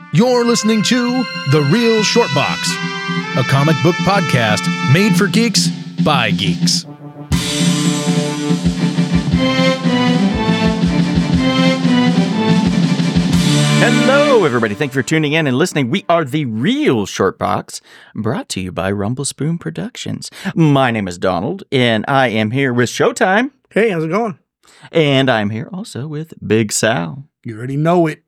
You're listening to The Real Short Box, a comic book podcast made for geeks by geeks. Hello, everybody. Thank you for tuning in and listening. We are The Real Short Box, brought to you by Rumble Spoon Productions. My name is Donald, and I am here with Showtime. Hey, how's it going? And I'm here also with Big Sal. You already know it.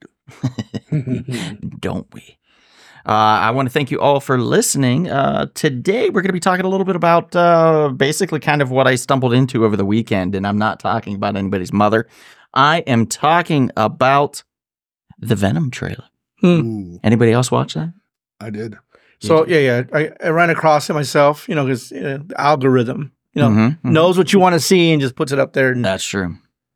Don't we? I want to thank you all for listening. Today, we're going to be talking a little bit about basically kind of what I stumbled into over the weekend, and I'm not talking about anybody's mother. I am talking about the Venom trailer. Anybody else watch that? I did. So, yeah. I ran across it myself, because the algorithm, knows what you want to see and just puts it up there. And, That's true.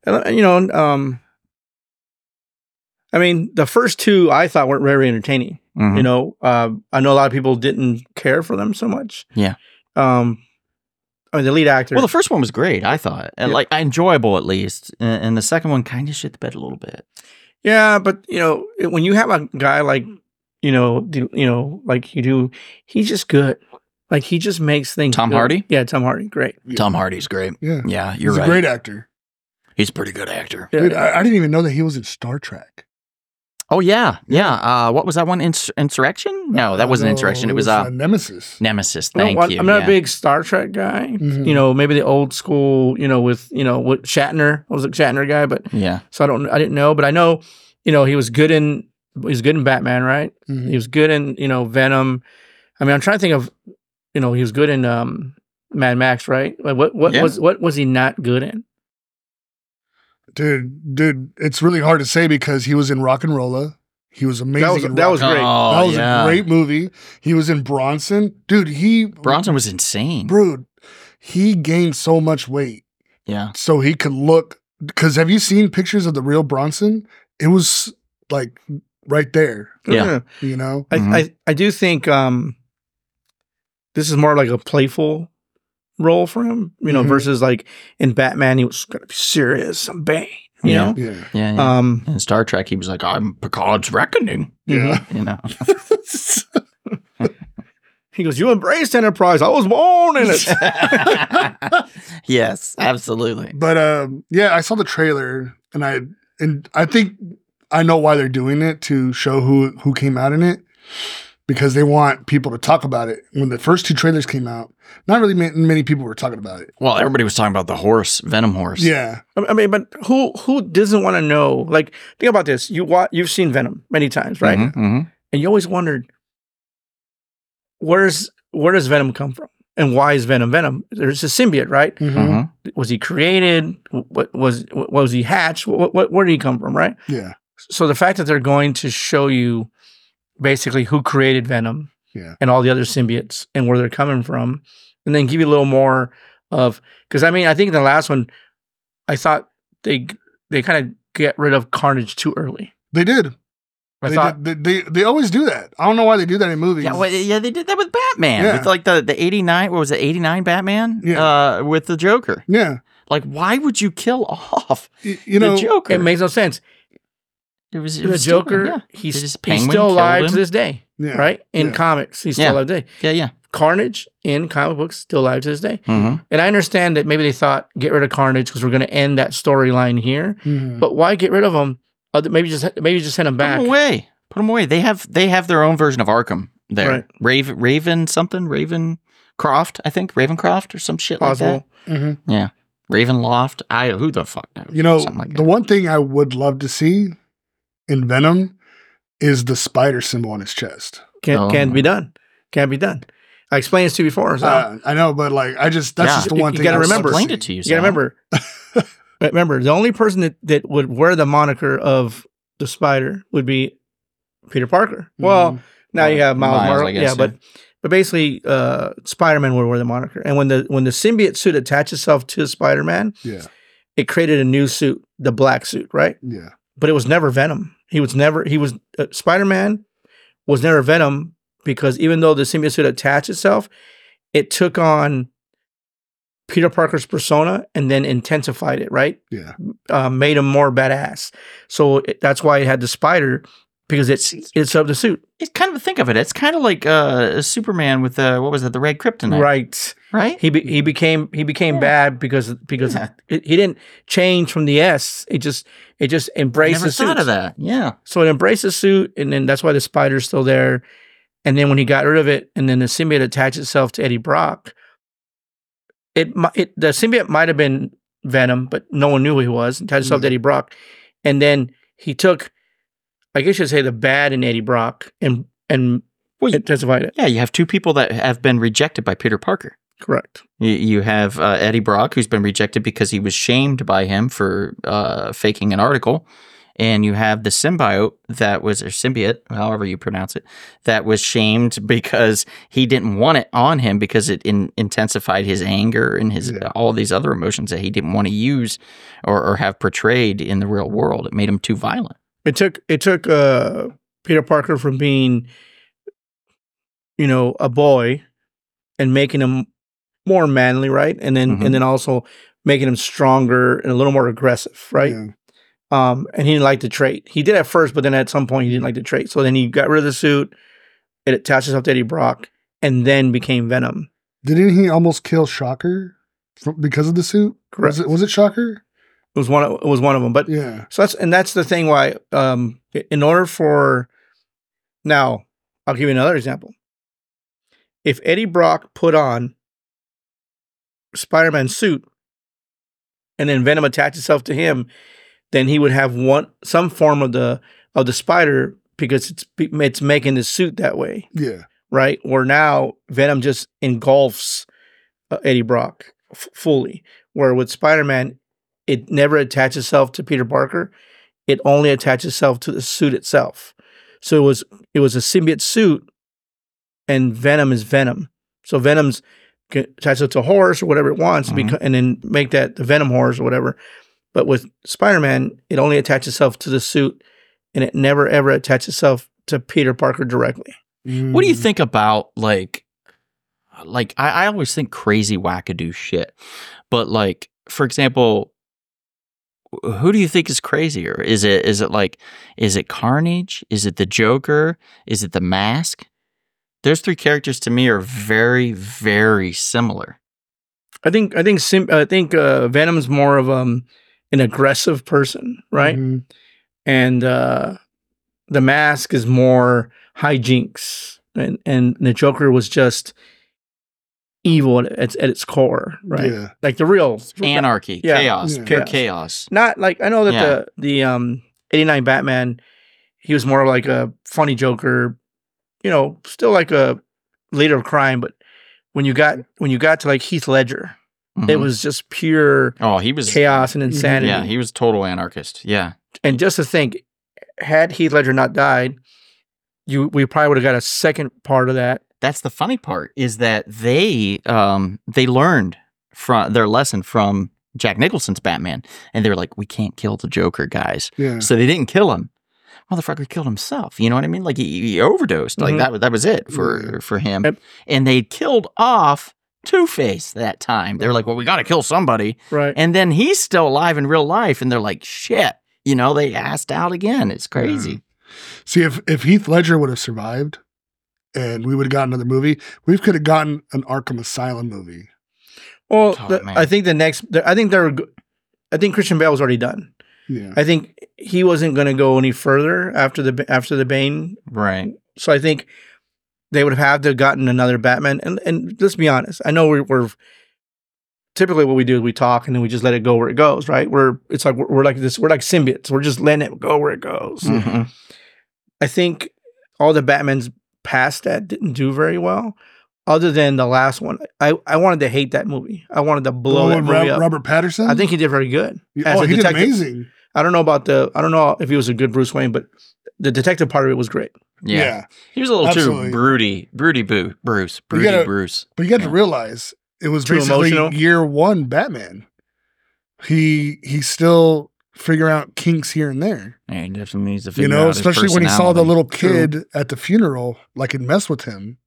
I mean, the first two I thought weren't very entertaining. I know a lot of people didn't care for them so much. Yeah. I mean, the lead actor. Well, the first one was great, I thought. And enjoyable at least. And the second one kind of shit the bed a little bit. Yeah, but when you have a guy like like you do, he's just good. Like he just makes things. Tom good. Hardy? Yeah, Tom Hardy, great. Yeah. Tom Hardy's great. Yeah, you're right. He's a great actor. He's a pretty good actor. Dude, I didn't even know that he was in Star Trek. Oh yeah. What was that one? Insurrection? No, that wasn't Insurrection. It was Nemesis. Nemesis. Thank you. I'm not a big Star Trek guy. Maybe the old school. With Shatner. I was a Shatner guy, but yeah. So I didn't know, but I know. He was good in Batman, right? Mm-hmm. He was good in Venom. I mean, I'm trying to think of he was good in Mad Max, right? Like what was he not good in? Dude, it's really hard to say because he was in Rock and Rolla. He was amazing. That was great. Oh, that was a great movie. He was in Bronson. Dude, Bronson was insane. Bro, he gained so much weight. Yeah. So he could look, because have you seen pictures of the real Bronson? It was like right there. Yeah. I do think this is more like a playful role for him, versus like in Batman, he was going to be serious and bang, Yeah. Yeah. In Star Trek, he was like, I'm Picard's reckoning. Yeah. He goes, you embraced Enterprise. I was born in it. Yes, absolutely. But I saw the trailer and I think I know why they're doing it, to show who came out in it, because they want people to talk about it. When the first two trailers came out, not really many people were talking about it. Well, everybody was talking about the horse, Venom horse. Yeah. I mean, but who doesn't want to know? Like, think about this. You've seen Venom many times, right? Mm-hmm. And you always wondered, where does Venom come from? And why is Venom Venom? There's a symbiote, right? Mm-hmm. Was he created? What was he hatched? Where did he come from, right? Yeah. So the fact that they're going to show you basically who created Venom and all the other symbiotes and where they're coming from, and then give you a little more of, because I mean, I think in the last one, I thought they kind of get rid of Carnage too early. They did. They always do that. I don't know why they do that in movies. Yeah, they did that with Batman. Yeah. With like the 89, what was it, 89 Batman? Yeah. With the Joker. Yeah. Like, why would you kill off the Joker? It makes no sense. It was the Joker, he's still alive to this day, right? In comics, he's still alive today. Yeah. Carnage in comic books, still alive to this day. Mm-hmm. And I understand that maybe they thought, get rid of Carnage because we're going to end that storyline here. Mm-hmm. But why get rid of him? Maybe just send him back. Put him away. They have their own version of Arkham there. Right. Ravencroft, I think. Ravencroft or some shit like that. Mm-hmm. Yeah. Ravenloft. Who the fuck knows? The one thing I would love to see in Venom is the spider symbol on his chest. Can't be done. Can't be done. I explained this to you before. So. I know, but that's just the one thing. You got to remember. I explained it to you. You got to remember. Remember, the only person that would wear the moniker of the Spider would be Peter Parker. Mm-hmm. Well, now you have Miles Morales. But basically, Spider-Man would wear the moniker. And when the symbiote suit attached itself to Spider-Man, it created a new suit, the black suit, right? Yeah. But it was never Venom. Spider-Man was never Venom, because even though the symbiote suit attached itself, it took on Peter Parker's persona and then intensified it, right? Yeah. Made him more badass. So that's why it had the spider because it's of the suit. It's kind of think of it. It's kind of like Superman with what was it, the red kryptonite, right? He became bad because he didn't change from the S. It just embraced the suit. Never thought of that. Yeah. So it embraced the suit, and then that's why the spider's still there. And then when he got rid of it, and then the symbiote attached itself to Eddie Brock, the symbiote might have been Venom, but no one knew who he was. Attached itself to Eddie Brock, and then he took, I guess you'd say, the bad in Eddie Brock and intensified it. Yeah, you have two people that have been rejected by Peter Parker. Correct. You have Eddie Brock, who's been rejected because he was shamed by him for faking an article. And you have the symbiote or symbiote, however you pronounce it, that was shamed because he didn't want it on him because it intensified his anger and his all these other emotions that he didn't want to use or have portrayed in the real world. It made him too violent. It took Peter Parker from being, a boy and making him more manly, right? And then also making him stronger and a little more aggressive, right? Yeah. And he didn't like the trait. He did at first, but then at some point he didn't like the trait. So then he got rid of the suit. It attached itself to Eddie Brock, and then became Venom. Didn't he almost kill Shocker because of the suit? Correct. Was it Shocker? It was one of them. But yeah. So that's the thing. Why? In order for now, I'll give you another example. If Eddie Brock put on Spider-Man's suit, and then Venom attached itself to him, then he would have some form of the spider because it's making the suit that way. Yeah. Right? Where now Venom just engulfs Eddie Brock fully. Where with Spider-Man, it never attaches itself to Peter Parker. It only attaches itself to the suit itself. So it was a symbiote suit, and Venom is Venom. So Venom's attached it to a horse or whatever it wants, and then make that the Venom horse or whatever. But with Spider-Man, it only attaches itself to the suit, and it never, ever attaches itself to Peter Parker directly. What do you think about, like I always think crazy wackadoo shit. But, like, for example, who do you think is crazier? Is it Carnage? Is it the Joker? Is it the Mask? Those three characters to me are very, very similar. I think Venom's more of an aggressive person, right? Mm-hmm. And the Mask is more hijinks, and the Joker was just evil at its core, right? Yeah. Like the real anarchy, chaos, pure chaos. Not like, I know that the 89 Batman, he was more like a funny Joker, still like a leader of crime, but when you got to like Heath Ledger, it was just pure chaos and insanity. Yeah, he was total anarchist. Yeah. And just to think, had Heath Ledger not died, we probably would have got a second part of that. That's the funny part, is that they learned from their lesson from Jack Nicholson's Batman, and they were like, we can't kill the Joker, guys. Yeah. So they didn't kill him. Motherfucker killed himself. You know what I mean? Like he overdosed. Like that was it for him. Yep. And they killed off Two-Face that time. They were like, well, we got to kill somebody. Right. And then he's still alive in real life, and they're like, shit. They assed out again. It's crazy. Yeah. See, if Heath Ledger would have survived and we would have gotten another movie, we could have gotten an Arkham Asylum movie. Well, I think Christian Bale was already done. Yeah. I think he wasn't going to go any further after the Bane. Right. So I think they would have to have gotten another Batman. And let's be honest. I know we're typically what we do is we talk and then we just let it go where it goes, right? We're like this. We're like symbiotes. We're just letting it go where it goes. Mm-hmm. I think all the Batmans past that didn't do very well. Other than the last one, I wanted to hate that movie. I wanted to blow that movie up. Robert Pattinson? I think he did very good. He did amazing. I don't know if he was a good Bruce Wayne, but the detective part of it was great. Yeah. He was a little too broody Bruce. Bruce. But you got to realize it was basically year one Batman. He's still figuring out kinks here and there. Yeah, he definitely needs to figure out his especially when he saw the little kid at the funeral, like it messed with him.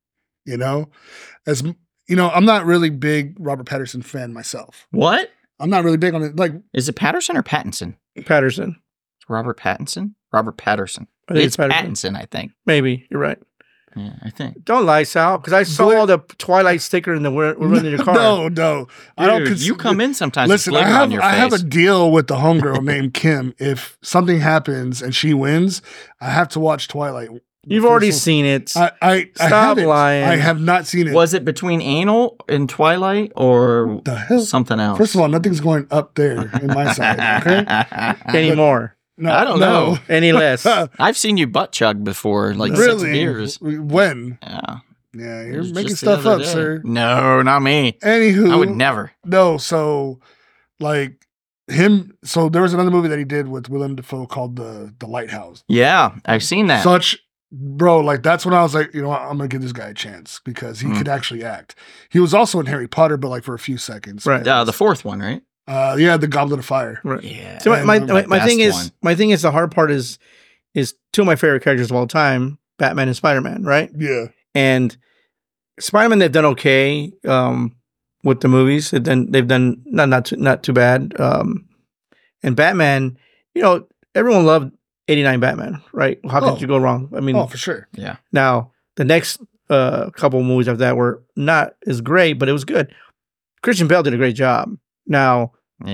As I'm not really big Robert Pattinson fan myself. What? I'm not really big on it. Like, is it Patterson or Pattinson? Patterson. Robert Pattinson? Robert Patterson. It's Pattinson, I think. Maybe you're right. Yeah, I think. Don't lie, Sal, because I saw the Twilight sticker in the we're running your car. No, dude, I don't. You come in sometimes. Listen, I have a deal with the homegirl named Kim. If something happens and she wins, I have to watch Twilight. You've already seen it. I Stop lying. I have not seen it. Was it between anal and Twilight or something else? First of all, nothing's going up there in my side. Okay, anymore. No, I don't know. Any less. I've seen you butt chug before, like really? 6 beers. When? Yeah. Yeah, you're making stuff up, sir. No, not me. Anywho. I would never. No, so, like, so there was another movie that he did with Willem Dafoe called The Lighthouse. Yeah, I've seen that. Bro, like, that's when I was like, you know what, I'm going to give this guy a chance because he could actually act. He was also in Harry Potter, but, like, for a few seconds. Right. The fourth one, right? Yeah, the Goblet of Fire. Right. Yeah. So my thing is the hard part is two of my favorite characters of all time, Batman and Spider-Man, right? Yeah. And Spider-Man they've done okay with the movies. They've done not too bad. And Batman, you know, everyone loved 89 Batman, right? How could you go wrong? I mean, for sure. Yeah. Now, the next couple movies after that were not as great, but it was good. Christian Bale did a great job. Now,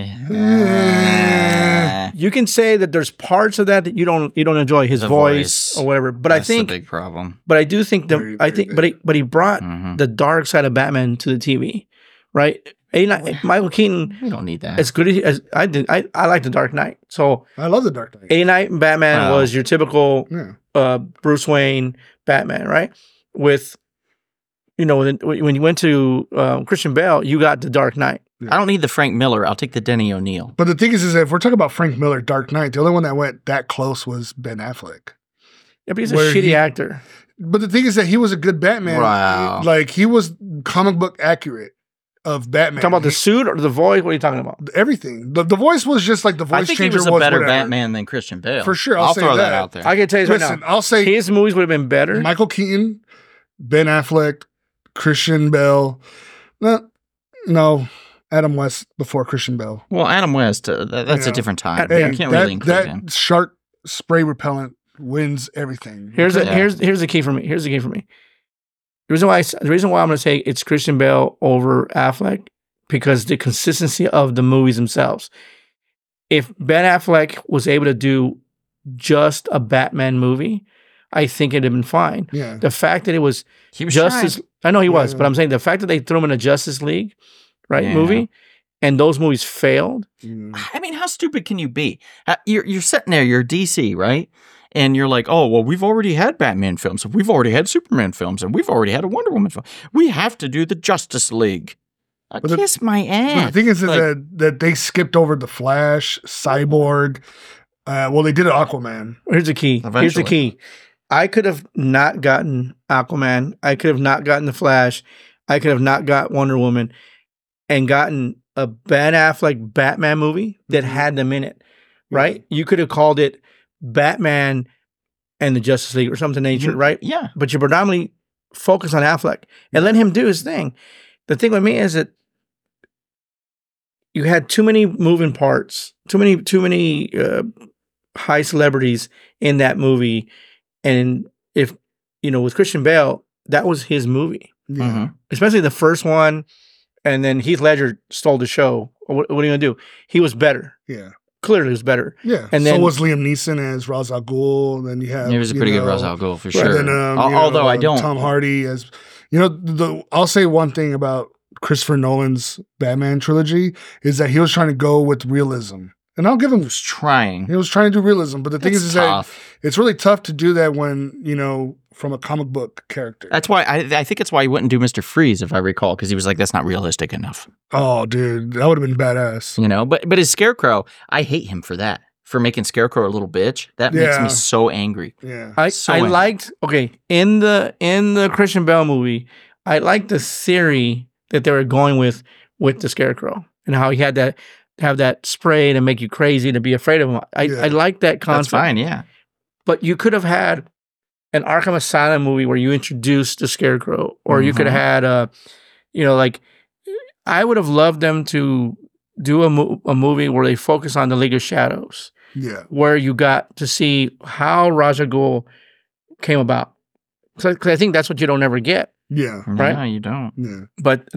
you can say that there's parts of that you don't enjoy his voice or whatever, but that's I think the big problem. But I do think but he brought the dark side of Batman to the TV, right? Michael Keaton. We don't need that. As good as I did. I like the Dark Knight. So I love the Dark Knight. 89 Batman was your typical Bruce Wayne Batman, right? With when you went to Christian Bale, you got the Dark Knight. I don't need the Frank Miller. I'll take the Denny O'Neil. But the thing is that if we're talking about Frank Miller, Dark Knight, the only one that went that close was Ben Affleck. Yeah, but he's a shitty actor. But the thing is that he was a good Batman. Wow. Like, he was comic book accurate of Batman. Talking about the suit or the voice? What are you talking about? Everything. The voice was just like the voice changer. I think he was a better Batman than Christian Bale. For sure. I'll throw that out there. I can tell you right now. I'll say his movies would have been better. Michael Keaton, Ben Affleck, Christian Bale. No. Adam West before Christian Bale. Well, Adam West, that's a different time. You can't really include him. That shark spray repellent wins everything. Here's the key for me. The reason why I'm going to say it's Christian Bale over Affleck, because the consistency of the movies themselves. If Ben Affleck was able to do just a Batman movie, I think it'd have been fine. Yeah. The fact that it was he was Justice, I know he was, but I'm saying the fact that they threw him in a Justice League, movie, and those movies failed. I mean, how stupid can you be? You're sitting there, you're DC, right? And you're like, oh, well, we've already had Batman films, and we've already had Superman films, and we've already had a Wonder Woman film. We have to do the Justice League. Kiss my ass. The thing is that they skipped over the Flash, Cyborg. They did Aquaman. Here's the key. Eventually. Here's the key. I could have not gotten Aquaman. I could have not gotten the Flash. I could have not got Wonder Woman, and gotten a Ben Affleck Batman movie that had them in it, right? You could have called it Batman and the Justice League or something nature, right? Yeah. But you predominantly focus on Affleck and let him do his thing. The thing with me is that you had too many moving parts, too many high celebrities in that movie. And if, with Christian Bale, that was his movie. Especially the first one. And then Heath Ledger stole the show. What are you going to do? He was better. Yeah. Clearly was better. Yeah. And then, so was Liam Neeson as Ra's al Ghul. Then you have... He was a pretty good Ra's al Ghul, for sure. Then, although I don't... Tom Hardy as... I'll say one thing about Christopher Nolan's Batman trilogy is that he was trying to go with realism. And I'll give him... He was trying to do realism. But the thing is that it's really tough to do that when, from a comic book character. That's why I think it's why he wouldn't do Mr. Freeze, if I recall, because he was like, that's not realistic enough. Oh, dude, that would have been badass. But his Scarecrow, I hate him for that. For making Scarecrow a little bitch. That makes me so angry. Yeah. I liked in the Christian Bale movie, I liked the theory that they were going with the Scarecrow and how he had that have that spray to make you crazy to be afraid of him. I like that concept. That's fine, yeah. But you could have had an Arkham Asylum movie where you introduced the Scarecrow, or you could have had I would have loved them to do a movie where they focus on the League of Shadows, where you got to see how Ra's al Ghul came about. Because I think that's what you don't ever get. Yeah. Right? No, you don't. Yeah. But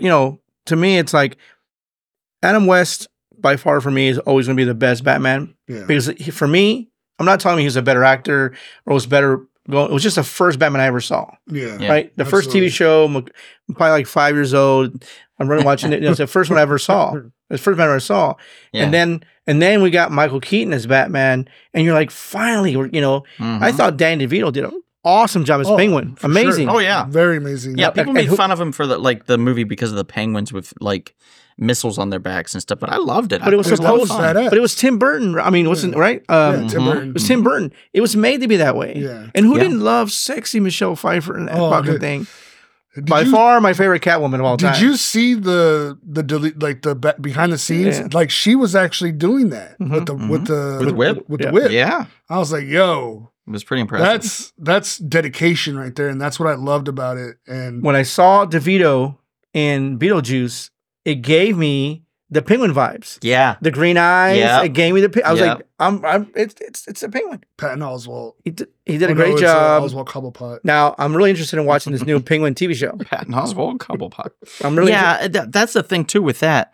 to me, it's like Adam West, by far for me, is always going to be the best Batman. Yeah. Because for me, I'm not telling you he's a better actor or was better. It was just the first Batman I ever saw. Yeah. Right? The first TV show, I'm probably like 5 years old. I'm running watching it. It's the first one I ever saw. The first Batman I ever saw. Yeah. And then we got Michael Keaton as Batman. And you're like, finally, I thought Danny DeVito did an awesome job as Penguin. Amazing. Sure. Oh, yeah. Very amazing. Yeah, people made fun of him for the movie because of the penguins with like missiles on their backs and stuff, but I loved it. But it was supposed but it was Tim Burton. I mean, it wasn't right? Tim Burton. It was Tim Burton. It was made to be that way. Yeah. And who didn't love sexy Michelle Pfeiffer and that fucking thing? By you, far my favorite Catwoman of all time. Did you see the behind the scenes? Yeah. Like she was actually doing that with the whip. With the whip. Yeah. I was like, yo. It was pretty impressive. That's dedication right there, and that's what I loved about it. And when I saw DeVito in Beetlejuice, it gave me the Penguin vibes. Yeah, the green eyes. Yep. It gave me the. I was like, it's a Penguin. Patton Oswalt. He did a great job. Oswalt Cobblepot. Now I'm really interested in watching this new Penguin TV show. Patton Oswalt Cobblepot. I'm really that's the thing too with that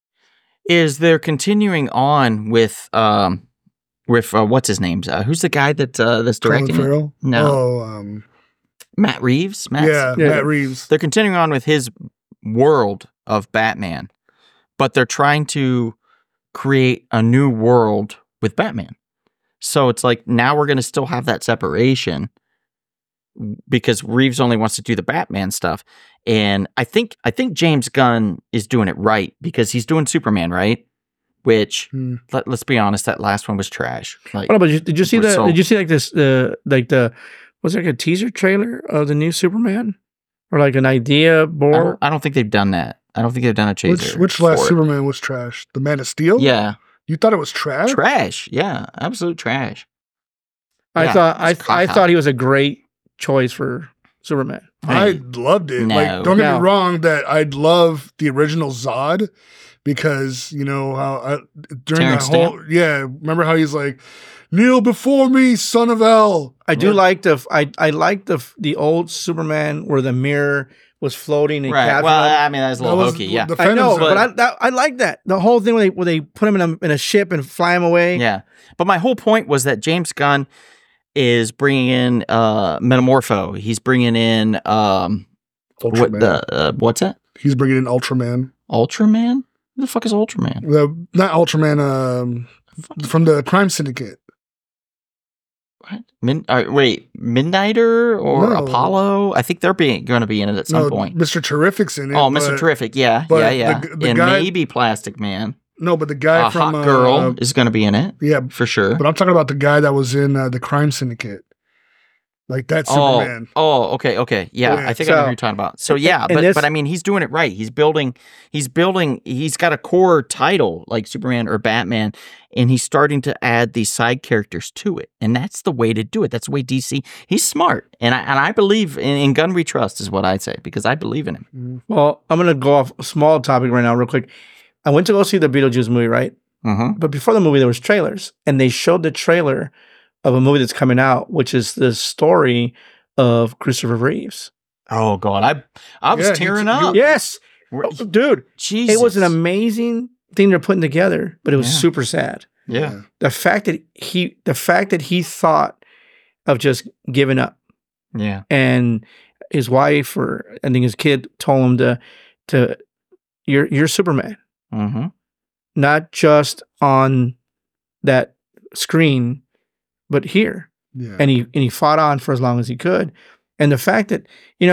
is they're continuing on with what's his name? Who's the guy that's directing Colin Farrell? it? No. Matt Reeves? Matt Reeves. They're continuing on with his world of Batman, but they're trying to create a new world with Batman. So it's like now we're going to still have that separation because Reeves only wants to do the Batman stuff. And I think James Gunn is doing it right because he's doing Superman, right? Which let's be honest, that last one was trash. Like, but did you see that? Did you see like this? Was there like a teaser trailer of the new Superman, or like an idea board? I don't think they've done that. I don't think they've done a teaser. Which last Superman was trash? The Man of Steel? Yeah, you thought it was trash? Trash, yeah, absolute trash. I thought he was a great choice for Superman. I loved it. No. Like, don't get me wrong, that I'd love the original Zod. Because how during Terrence that whole remember how he's like, kneel before me, son of L. I do like I like the old Superman where the mirror was floating and right. Well, I mean that's a little hokey. Yeah, I know, but I like that the whole thing where they put him in a ship and fly him away. Yeah, but my whole point was that James Gunn is bringing in Metamorpho. He's bringing in Ultraman. What's that? He's bringing in Ultraman. Ultraman. Who the fuck is Ultraman? Not Ultraman, from the Crime Syndicate. What? Midnighter or Apollo? I think they're going to be in it at some point. Mr. Terrific's in it. Oh, Mr. Terrific, yeah. The guy, maybe Plastic Man. No, but the guy from Hot Girl is going to be in it. Yeah, for sure. But I'm talking about the guy that was in the Crime Syndicate. Like that's Superman. Oh, okay. Yeah, I think I know who you're talking about. So yeah, but I mean he's doing it right. He's got a core title like Superman or Batman, and he's starting to add these side characters to it. And that's the way to do it. That's the way DC. He's smart. And I believe in Gunn we trust is what I'd say, because I believe in him. Well, I'm gonna go off a small topic right now, real quick. I went to go see the Beetlejuice movie, right? Mm-hmm. But before the movie there was trailers, and they showed the trailer of a movie that's coming out, which is the story of Christopher Reeves. Oh God, I was tearing up. Yes, dude, Jesus. It was an amazing thing they're putting together, but it was super sad. Yeah, the fact that he thought of just giving up. Yeah, and his wife or I think his kid told him to you're Superman, not just on that screen. But here, and he fought on for as long as he could, and the fact that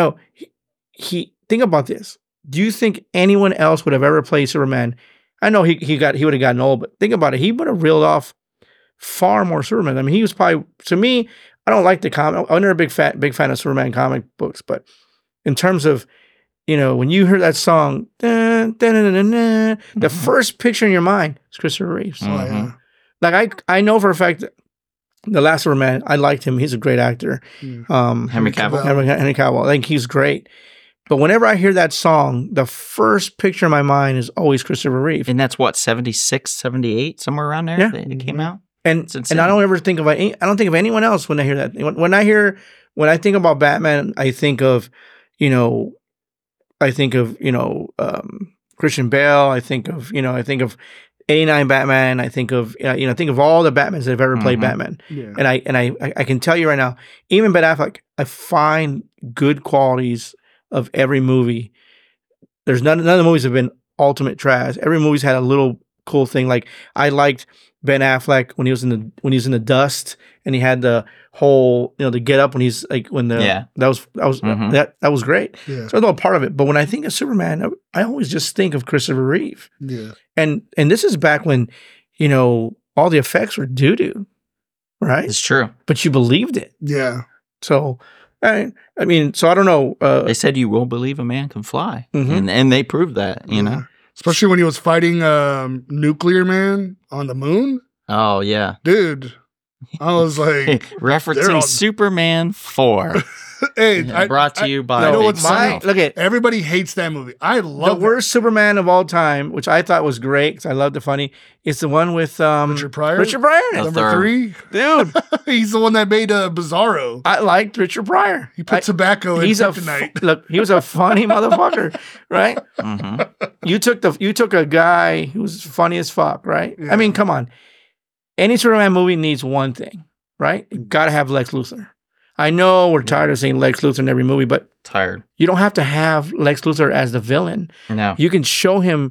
he think about this. Do you think anyone else would have ever played Superman? I know he would have gotten old, but think about it. He would have reeled off far more Superman. I mean, he was probably, to me. I don't like the comic. I'm never a big fan of Superman comic books, but in terms of when you hear that song, the first picture in your mind is Christopher Reeves. Like I know for a fact that the last Superman, I liked him. He's a great actor. Henry Cavill. Henry Cavill. I think he's great. But whenever I hear that song, the first picture in my mind is always Christopher Reeve. And that's what, 76, 78, somewhere around there? Yeah. It came out? And I don't ever think of anyone else when I hear that. When I think about Batman, I think of Christian Bale. I think of 89 Batman. I think of all the Batmans that have ever played Batman. Yeah. And I can tell you right now, even Ben Affleck, I find good qualities of every movie. There's none of the movies have been ultimate trash. Every movie's had a little cool thing. Like I liked Ben Affleck when he was in the dust and he had the whole, the get up when he's like that was great. Yeah. So I know part of it. But when I think of Superman, I always just think of Christopher Reeve. Yeah. And this is back when, all the effects were doo-doo, right? It's true. But you believed it. Yeah. So I don't know. They said you will believe a man can fly. Mhm. And they proved that, Especially when he was fighting Nuclear Man on the moon. Oh, yeah. Dude, I was like... Referencing Superman 4. Hey, brought to you by what's Big look at everybody hates that movie. I love the worst Superman of all time, which I thought was great because I loved the funny. It's the one with Richard Pryor. Richard Pryor, Number 3, dude. he's the one that made Bizarro. I liked Richard Pryor. He put tobacco in kryptonite. Look, he was a funny motherfucker, right? Mm-hmm. You took a guy who was funny as fuck, right? Yeah. I mean, come on. Any Superman movie needs one thing, right? You got to have Lex Luthor. I know we're tired of seeing Lex Luthor in every movie, but Tired. you don't have to have Lex Luthor as the villain. No. You can show him.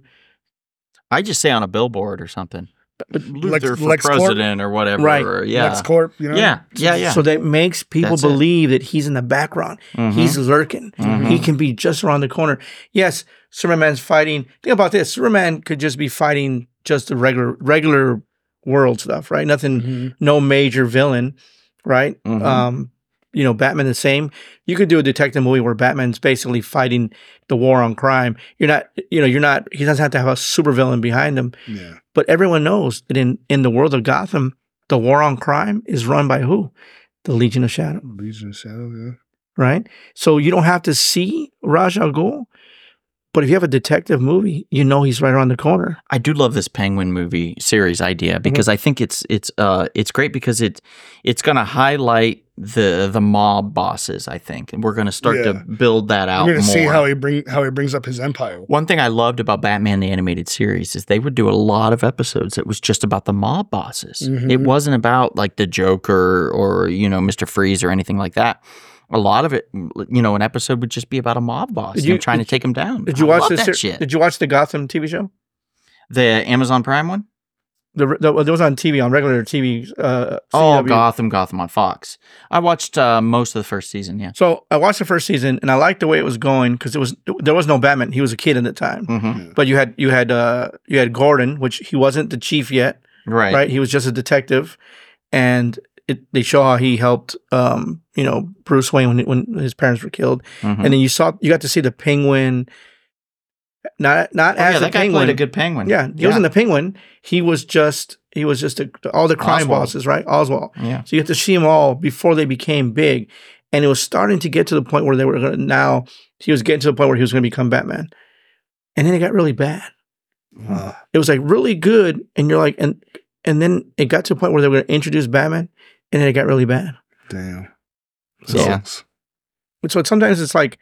I just say on a billboard or something. Luther for Lex president or whatever. Right. Or, yeah. LexCorp, Yeah. So that makes people That's it. believe that he's in the background. Mhm. He's lurking. Mhm. He can be just around the corner. Yes, Superman's fighting. Think about this. Superman could just be fighting just the regular world stuff, right? Nothing, no major villain, right? Mhm. Batman the same. You could do a detective movie where Batman's basically fighting the war on crime. He doesn't have to have a supervillain behind him. Yeah. But everyone knows that in the world of Gotham, the war on crime is run by who? The Legion of Shadow. Legion of Shadow, yeah. Right? So you don't have to see Ra's al Ghul, but if you have a detective movie, he's right around the corner. I do love this Penguin movie series idea because I think it's great because it's going to highlight the mob bosses, I think, and we're going to start to build that out. We're going to see more. how he brings up his empire. One thing I loved about Batman the Animated Series is they would do a lot of episodes that was just about the mob bosses. Mhm. It wasn't about like the Joker or Mr. Freeze or anything like that. A lot of it, an episode would just be about a mob boss trying to take him down. Did you watch that shit? Did you watch the Gotham TV show? The Amazon Prime one? It was on TV, on regular TV. Gotham on Fox. I watched most of the first season. Yeah. So I watched the first season, and I liked the way it was going because there was no Batman. He was a kid at the time, Mm-hmm. but you had Gordon, which he wasn't the chief yet, Right. He was just a detective, and they show how he helped, Bruce Wayne when his parents were killed, Mhm. and then you got to see the Penguin. Not as a that guy Penguin. played a good Penguin. Yeah, he wasn't the Penguin. He was just all the crime Oswald. bosses, right? Oswald. Yeah. So you have to see them all before they became big, and it was starting to get to the point where they were going to. Now he was getting to the point where he was going to become Batman, and then it got really bad. It was like really good, and you're like, and then it got to a point where they were going to introduce Batman, and then it got really bad. Damn. Yeah. So sometimes it's like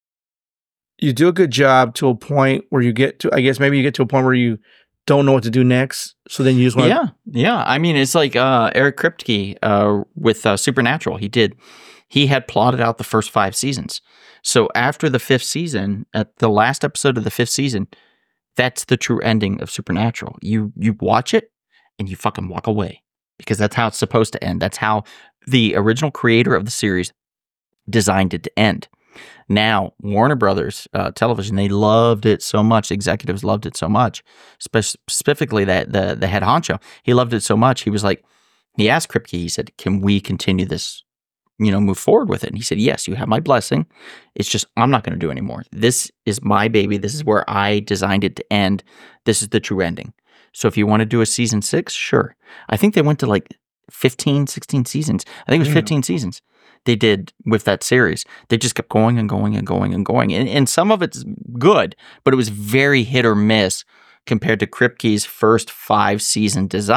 you do a good job to a point where you get to, I guess maybe you get to a point where you don't know what to do next. So then you just want Yeah. I mean, it's like Eric Kripke with Supernatural. He had plotted out the first 5 seasons. So after the 5th season, at the last episode of the 5th season, that's the true ending of Supernatural. You watch it and you fucking walk away because that's how it's supposed to end. That's how the original creator of the series designed it to end. Now, Warner Brothers Television, they loved it so much. Executives loved it so much, specifically that the head honcho. He loved it so much. He was like, he asked Kripke, he said, can we continue this, move forward with it? And he said, yes, you have my blessing. It's just, I'm not going to do anymore. This is my baby. This is where I designed it to end. This is the true ending. So if you want to do a season 6, sure. I think they went to like 15, 16 seasons. I think it was 15 seasons. They did with that series. They just kept going and going and going and going. And some of it's good, but it was very hit or miss compared to Kripke's first 5-season design.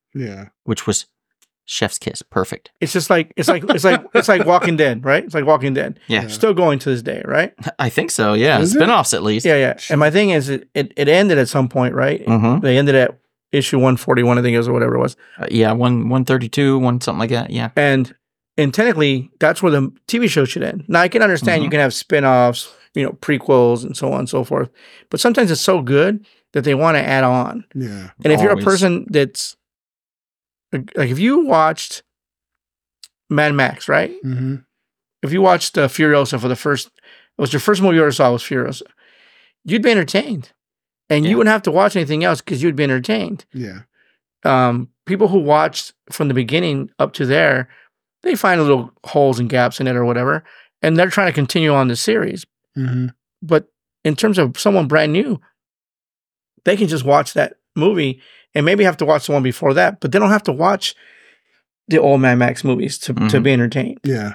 Yeah. which was chef's kiss. Perfect. It's just like it's like Walking Dead, right? It's like Walking Dead. Yeah. Still going to this day, right? I think so. Yeah. Is it? Spinoffs at least. Yeah. And my thing is, it ended at some point, right? Mhm. They ended at issue 141, I think it was, or whatever it was. Yeah. 132, something like that. Yeah. And technically, that's where the TV show should end. Now, I can understand you can have spin-offs, prequels and so on and so forth. But sometimes it's so good that they want to add on. Yeah. And if you're a Always. person that's, like, if you watched Mad Max, right? Mm-hmm. If you watched Furiosa for it was your first movie you ever saw was Furiosa, you'd be entertained. And you wouldn't have to watch anything else because you'd be entertained. Yeah. People who watched from the beginning up to there, they find little holes and gaps in it or whatever, and they're trying to continue on the series. Mm-hmm. But in terms of someone brand new, they can just watch that movie and maybe have to watch the one before that, but they don't have to watch the old Mad Max movies to be entertained. Yeah.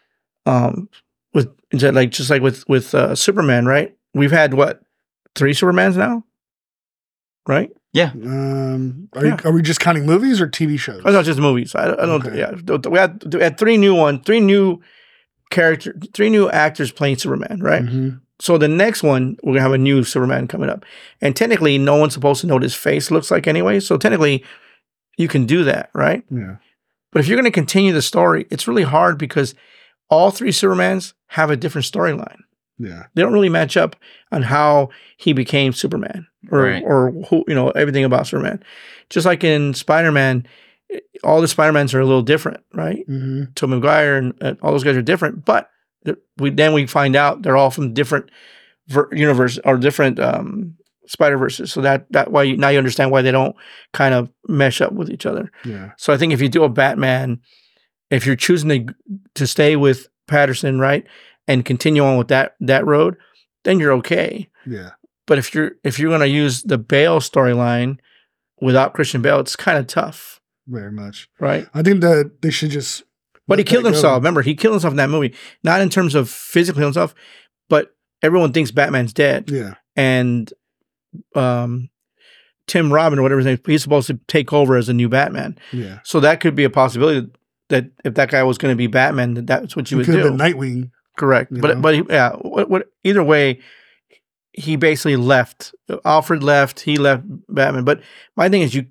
Just like with Superman, right? We've had 3 Supermans now, right? Yeah. Yeah. Are we just counting movies or TV shows? Oh, no, just movies. I don't. Okay. Yeah, we had 3 new characters, 3 new actors playing Superman, right? Mm-hmm. So the next one, we're gonna have a new Superman coming up, and technically, no one's supposed to know what his face looks like anyway. So technically, you can do that, right? Yeah. But if you're gonna continue the story, it's really hard because all 3 Supermans have a different storyline. Yeah. They don't really match up on how he became Superman or who, everything about Superman. Just like in Spider-Man, all the Spider-Mans are a little different, right? Mm-hmm. Tobey Maguire and all those guys are different, but we find out they're all from different universe or different Spider-Verses. So that why now you understand why they don't kind of mesh up with each other. Yeah. So I think if you do a Batman, if you're choosing to stay with Patterson, right, and continue on with that road, then you're okay. Yeah. But if you're going to use the Bale storyline without Christian Bale, it's kind of tough, Very much. right? I think that they should just. But he let killed that go. himself. Remember, he killed himself in that movie. Not in terms of physically himself, but everyone thinks Batman's dead. Yeah. And Tim Robin or whatever his name, he's supposed to take over as a new Batman. Yeah. So that could be a possibility that if that guy was going to be Batman, that's what you would Could do. have been Nightwing. Correct. You But know? yeah, either way, he basically left. Alfred left. He left Batman. But my thing is, you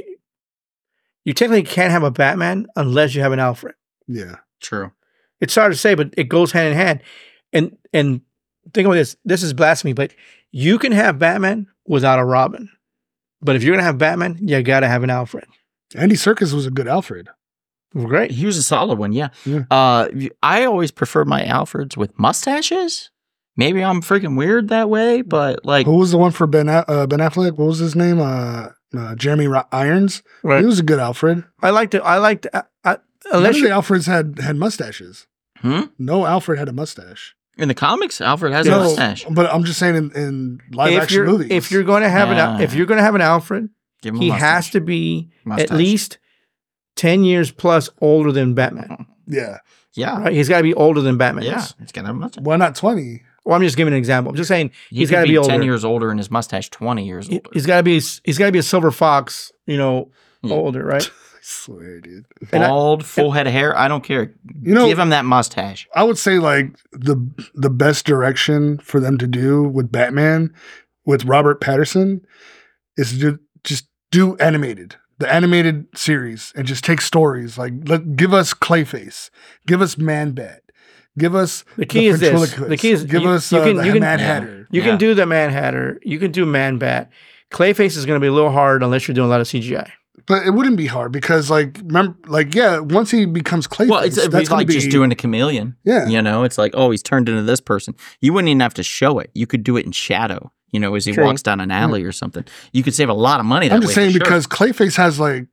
technically can't have a Batman unless you have an Alfred. Yeah. True. It's hard to say, but it goes hand in hand. And think about this. This is blasphemy, but you can have Batman without a Robin. But if you're gonna have Batman, you gotta have an Alfred. Andy Serkis was a good Alfred. Great. He was a solid one. Yeah. Yeah. I always prefer my Alfreds with mustaches. Maybe I'm freaking weird that way, but like, Who was the one for Ben Affleck? What was his name? Jeremy Irons. Right. He was a good Alfred. I liked it. None Unless of you the Alfreds had mustaches. No Alfred had a mustache. in the comics, Alfred has a No, mustache. but I'm just saying in live action movies. if you're going to have an Alfred, Give him a he mustache. has to be Mustache. at least 10 years plus older than Batman. Yeah. Yeah. Right? He's got to be older than Batman. Yeah. is. He's got to have a mustache. Why not 20? Well, I'm just giving an example. I'm just saying He he's could got to be older. 10 years older and his mustache 20 years older. He's got to be a silver fox, older, right? I swear, dude. And Bald, full head of hair. I don't care. know- Give him that mustache. I would say like the best direction for them to do with Batman with Robert Pattinson is to just do the animated series, and just take stories like give us Clayface, give us Man-Bat, give us The key is this. ventriloquist, The key is give us you the can Mad Hatter. You can do the Mad Hatter. You can do Man-Bat. Clayface is going to be a little hard unless you're doing a lot of CGI. But it wouldn't be hard because once he becomes Clayface, Well, it's that's like gonna just doing a chameleon. Yeah. It's like, oh, he's turned into this person. You wouldn't even have to show it. You could do it in shadow, as he True. walks down an alley or something. You could save a lot of money that I'm way. just saying for sure. because Clayface has like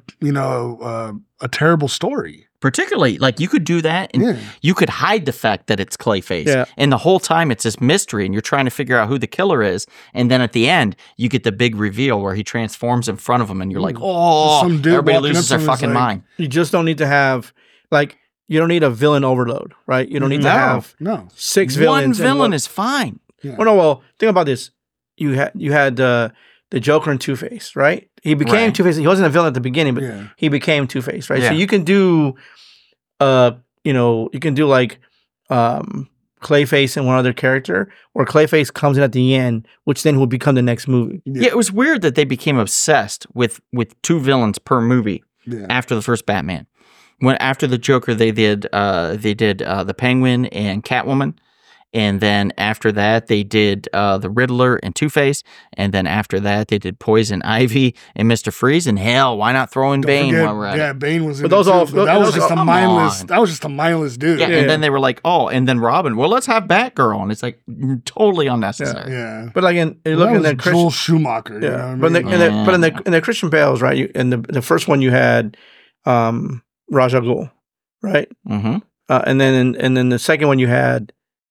a terrible story. Particularly, like you could do that and Yeah. you could hide the fact that it's Clayface. Yeah. And the whole time it's this mystery and you're trying to figure out who the killer is. And then at the end, you get the big reveal where he transforms in front of him and you're like, oh, Some dude everybody walking loses up their to him is fucking like- mind. You just don't need to have you don't need a villain overload, right? You don't need to No. have No. 6 One villains. villain is fine. Well, no. Well, think about this. You had the Joker and Two-Face, right? He became Two-Face. He wasn't a villain at the beginning, but he became Two-Face, right? Yeah. So you can do, you can do like Clayface and one other character, or Clayface comes in at the end, which then will become the next movie. Yeah, it was weird that they became obsessed with 2 villains per movie after the first Batman. When after the Joker, they did the Penguin and Catwoman. And then after that, they did the Riddler and Two-Face. And then after that, they did Poison Ivy and Mr. Freeze. And hell, why not throw in Bane while we're at it? Bane was in those all. That was just a mindless. That was just a mindless dude. Yeah, and then they were like, and then Robin. Well, let's have Batgirl, and it's like totally unnecessary. Yeah. But like looking at Joel Schumacher. Yeah. But in the Christian Bales, right? In the first one, you had Ra's al Ghul, right? Mm-hmm. And then the second one, you had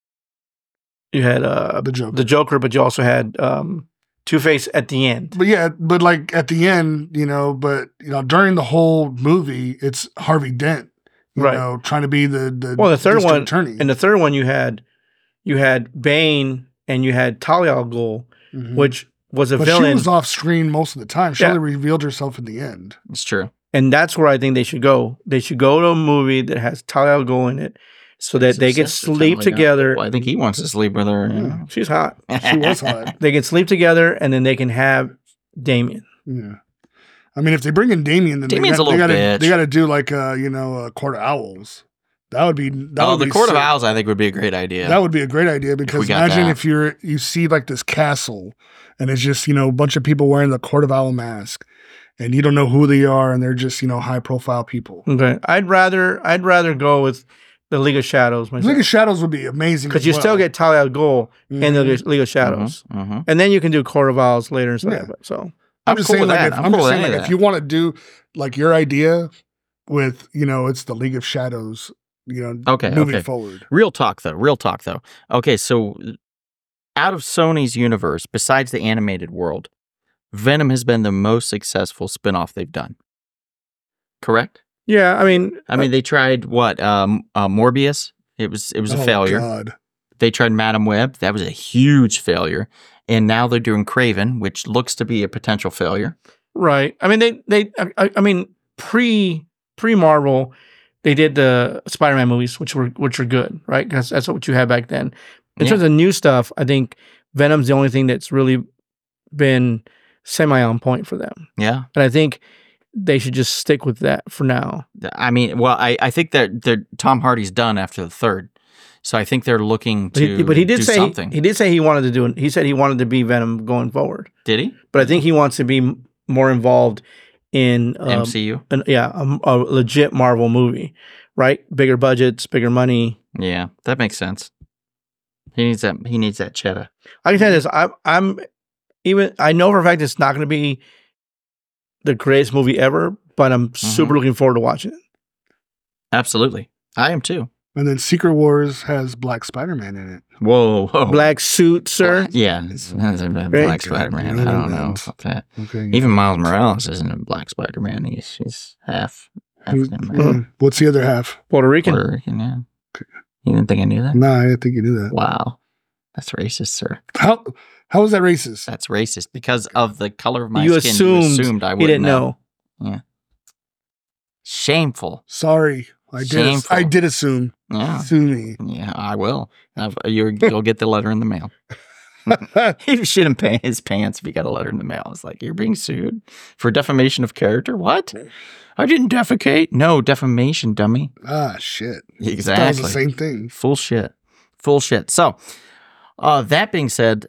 the Joker, but you also had Two-Face at the end. But like at the end, during the whole movie, it's Harvey Dent, you know, trying to be the third one attorney. In the third one, you had Bane and you had Talia al Ghul, which was a villain. She was off screen most of the time. She only revealed herself in the end. It's true, and that's where I think they should go. They should go to a movie that has Talia al Ghul in it, so that they can sleep together. Well, I think he wants to sleep with her. Yeah. She's hot. She was hot. They can sleep together, and then they can have Damian. Yeah. I mean, if they bring in Damian, then Damian's a little bitch. They got to do like a Court of Owls. That would be. The Court of Owls, I think, would be a great idea. That would be a great idea because imagine if you see like this castle, and it's just a bunch of people wearing the Court of Owl mask, and you don't know who they are, and they're just high profile people. Okay, I'd rather go with the League of Shadows. Myself. League of Shadows would be amazing because you still get Talia al Ghul in the League of Shadows, and then you can do Court of Owls later and stuff. Yeah. So I'm just saying, like, if you want to do like your idea with, it's the League of Shadows, moving forward. Real talk though. Okay, so out of Sony's universe, besides the animated world, Venom has been the most successful spinoff they've done. Correct? Yeah, I mean, they tried what? Morbius. It was a failure. God. They tried Madam Web. That was a huge failure. And now they're doing Kraven, which looks to be a potential failure. Right. I mean, pre Marvel, they did the Spider-Man movies, which were good, right? Because that's what you had back then. In terms of new stuff, I think Venom's the only thing that's really been semi on point for them. Yeah. And I think they should just stick with that for now. I mean, well, I think that Tom Hardy's done after the third. So I think they're looking to but he did do say something. He did say he wanted to do it. He said he wanted to be Venom going forward. Did he? But I think he wants to be more involved in MCU. A legit Marvel movie, right? Bigger budgets, bigger money. Yeah, that makes sense. He needs that cheddar. I can tell you this. I know for a fact it's not going to be the greatest movie ever, but I'm super looking forward to watching it. Absolutely. I am too. And then Secret Wars has Black Spider-Man in it. Whoa. Black suit, sir. Yeah. Black Spider-Man. I don't know about that. Okay. Even Miles Morales isn't a Black Spider-Man. He's half. What's the other half? Puerto Rican. Yeah. Okay. You didn't think I knew that? No, I didn't think you knew that. Wow. That's racist, sir. How is that racist? That's racist because of the color of my skin. You assumed I wouldn't know. Yeah. Shameful. Sorry. I did assume. Yeah. Sue me. Yeah, I will. You'll get the letter in the mail. He shouldn't pay his pants if he got a letter in the mail. It's like, you're being sued for defamation of character? What? I didn't defecate. No, defamation, dummy. Ah, shit. Exactly. That was the same thing. Full shit. So, that being said,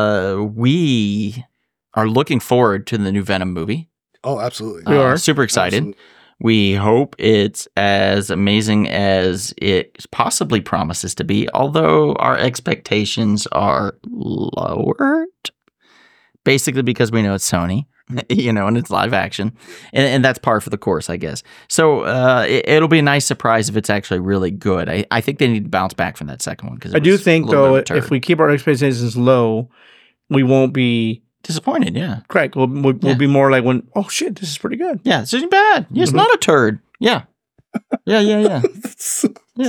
we are looking forward to the new Venom movie. Oh, absolutely. We are. Super excited. Absolutely. We hope it's as amazing as it possibly promises to be, although our expectations are lowered. Basically because we know it's Sony, and it's live action. And that's par for the course, I guess. So it'll be a nice surprise if it's actually really good. I think they need to bounce back from that second one. I do think, though, if we keep our expectations low, we won't be disappointed, yeah. Correct. We'll be more like when, oh shit, this is pretty good. Yeah, this isn't bad. Yeah, it's not a turd. Yeah. Yeah. Yeah.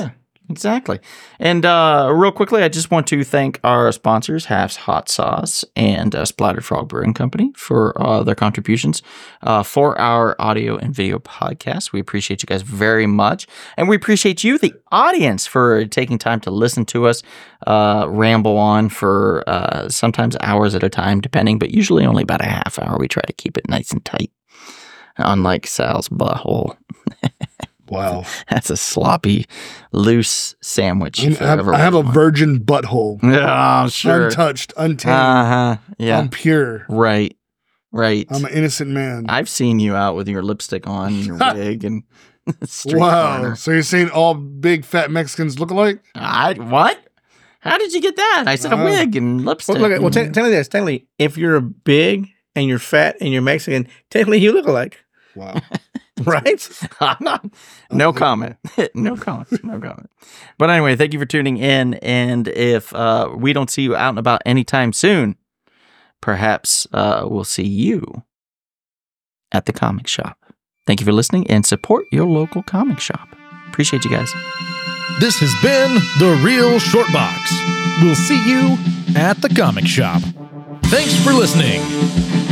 Exactly. And real quickly, I just want to thank our sponsors, Half's Hot Sauce and Splattered Frog Brewing Company, for their contributions for our audio and video podcast. We appreciate you guys very much. And we appreciate you, the audience, for taking time to listen to us ramble on for sometimes hours at a time, depending, but usually only about a half hour. We try to keep it nice and tight, unlike Sal's butthole. Wow. That's a sloppy, loose sandwich. I have a virgin butthole. Yeah, sure. Untouched, untainted. Yeah. I'm pure. Right. I'm an innocent man. I've seen you out with your lipstick on, your wig, and street wow. corner. So you're saying all big fat Mexicans look alike? What? How did you get that? I said a wig and lipstick. Well, tell me this. Technically, if you're big and you're fat and you're Mexican, technically you look alike. Wow. Right? No comment. No comment. But anyway, thank you for tuning in. And if we don't see you out and about anytime soon, perhaps we'll see you at the comic shop. Thank you for listening and support your local comic shop. Appreciate you guys. This has been The Real Short Box. We'll see you at the comic shop. Thanks for listening.